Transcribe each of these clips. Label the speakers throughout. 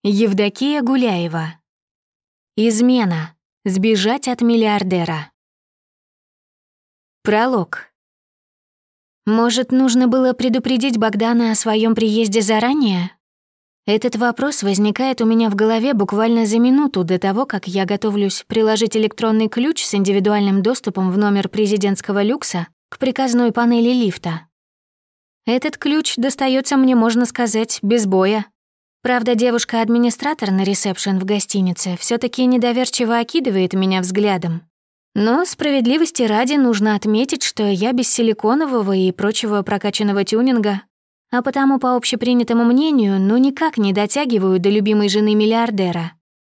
Speaker 1: Евдокия Гуляева. Измена. Сбежать от миллиардера. Пролог. Может, нужно было предупредить Богдана о своем приезде заранее? Этот вопрос возникает у меня в голове буквально за минуту до того, как я готовлюсь приложить электронный ключ с индивидуальным доступом в номер президентского люкса к приказной панели лифта. Этот ключ достается мне, можно сказать, без боя. Правда, девушка-администратор на ресепшн в гостинице все таки недоверчиво окидывает меня взглядом. Но справедливости ради нужно отметить, что я без силиконового и прочего прокачанного тюнинга, а потому, по общепринятому мнению, никак не дотягиваю до любимой жены миллиардера.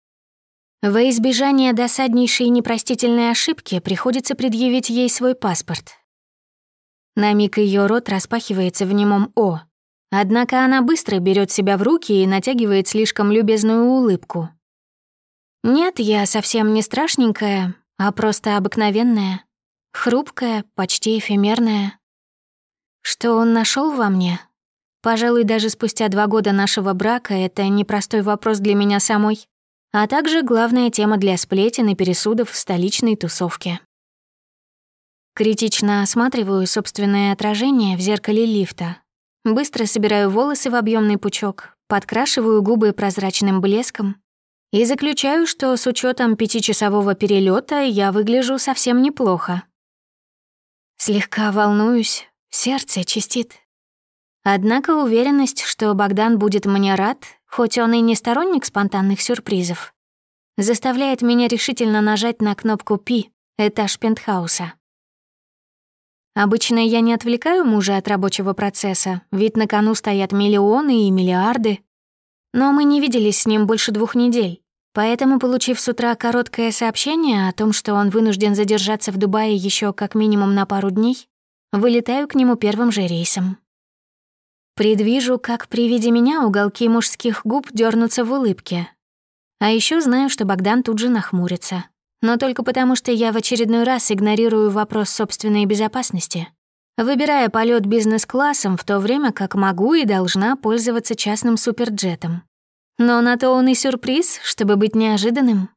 Speaker 1: Во избежание досаднейшей и непростительной ошибки приходится предъявить ей свой паспорт. На миг ее рот распахивается в немом «О». Однако она быстро берет себя в руки и натягивает слишком любезную улыбку. Нет, я совсем не страшненькая, а просто обыкновенная, хрупкая, почти эфемерная. Что он нашел во мне? Пожалуй, даже спустя 2 года нашего брака это непростой вопрос для меня самой, а также главная тема для сплетен и пересудов в столичной тусовке. Критично осматриваю собственное отражение в зеркале лифта. Быстро собираю волосы в объемный пучок, подкрашиваю губы прозрачным блеском и заключаю, что с учетом 5-часового перелета я выгляжу совсем неплохо. Слегка волнуюсь, сердце чистит. Однако уверенность, что Богдан будет мне рад, хоть он и не сторонник спонтанных сюрпризов, заставляет меня решительно нажать на кнопку «Пи», этаж пентхауса. Обычно я не отвлекаю мужа от рабочего процесса, ведь на кону стоят миллионы и миллиарды. Но мы не виделись с ним больше 2 недель, поэтому, получив с утра короткое сообщение о том, что он вынужден задержаться в Дубае еще как минимум на пару дней, вылетаю к нему первым же рейсом. Предвижу, как при виде меня уголки мужских губ дернутся в улыбке. А еще знаю, что Богдан тут же нахмурится. Но только потому, что я в очередной раз игнорирую вопрос собственной безопасности, выбирая полет бизнес-классом в то время, как могу и должна пользоваться частным суперджетом. Но на то он и сюрприз, чтобы быть неожиданным.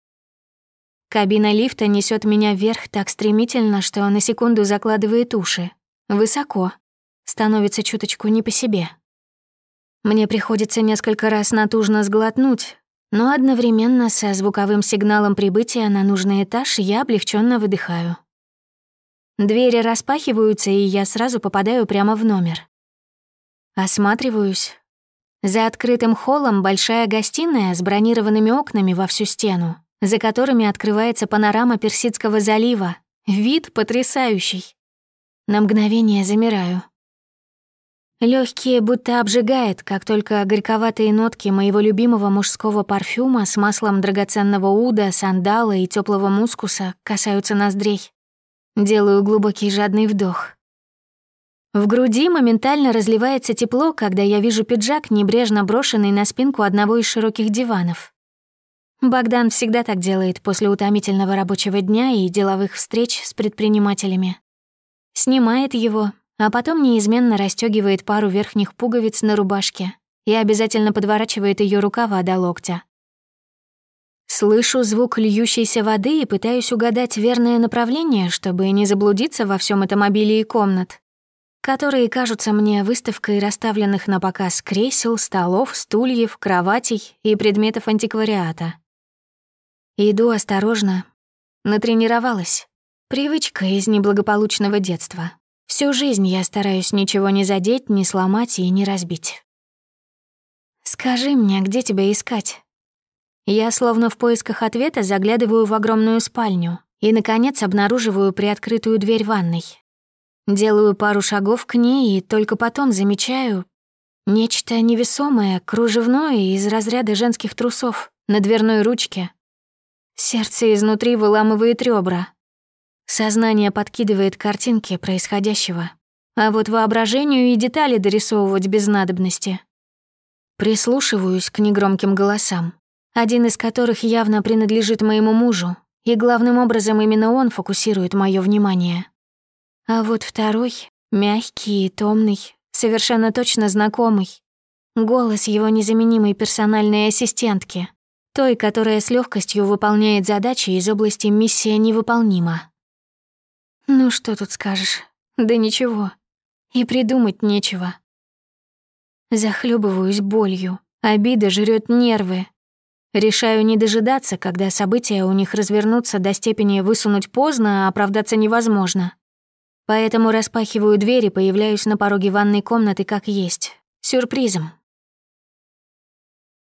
Speaker 1: Кабина лифта несет меня вверх так стремительно, что на секунду закладывает уши. Высоко. Становится чуточку не по себе. Мне приходится несколько раз натужно сглотнуть, но одновременно со звуковым сигналом прибытия на нужный этаж я облегченно выдыхаю. Двери распахиваются, и я сразу попадаю прямо в номер. Осматриваюсь. За открытым холлом большая гостиная с бронированными окнами во всю стену, за которыми открывается панорама Персидского залива. Вид потрясающий. На мгновение замираю. Лёгкие будто обжигает, как только горьковатые нотки моего любимого мужского парфюма с маслом драгоценного уда, сандала и тёплого мускуса касаются ноздрей. Делаю глубокий жадный вдох. В груди моментально разливается тепло, когда я вижу пиджак, небрежно брошенный на спинку одного из широких диванов. Богдан всегда так делает после утомительного рабочего дня и деловых встреч с предпринимателями. Снимает его, а потом неизменно расстёгивает пару верхних пуговиц на рубашке и обязательно подворачивает её рукава до локтя. Слышу звук льющейся воды и пытаюсь угадать верное направление, чтобы не заблудиться во всем этом обилии комнат, которые кажутся мне выставкой расставленных на показ кресел, столов, стульев, кроватей и предметов антиквариата. Иду осторожно. Натренировалась. Привычка из неблагополучного детства. Всю жизнь я стараюсь ничего не задеть, не сломать и не разбить. «Скажи мне, где тебя искать?» Я словно в поисках ответа заглядываю в огромную спальню и, наконец, обнаруживаю приоткрытую дверь ванной. Делаю пару шагов к ней и только потом замечаю нечто невесомое, кружевное из разряда женских трусов на дверной ручке. Сердце изнутри выламывает ребра. Сознание подкидывает картинки происходящего, а вот воображению и детали дорисовывать без надобности. Прислушиваюсь к негромким голосам, один из которых явно принадлежит моему мужу, и главным образом именно он фокусирует моё внимание. А вот второй, мягкий и томный, совершенно точно знакомый, Голос его незаменимой персональной ассистентки, той, которая с легкостью выполняет задачи из области «миссия невыполнима». Ну что тут скажешь? Да ничего. И придумать нечего. Захлебываюсь болью, обида жрет нервы. Решаю не дожидаться, когда события у них развернутся до степени высунуть поздно, а оправдаться невозможно. Поэтому распахиваю дверь и появляюсь на пороге ванной комнаты как есть, сюрпризом.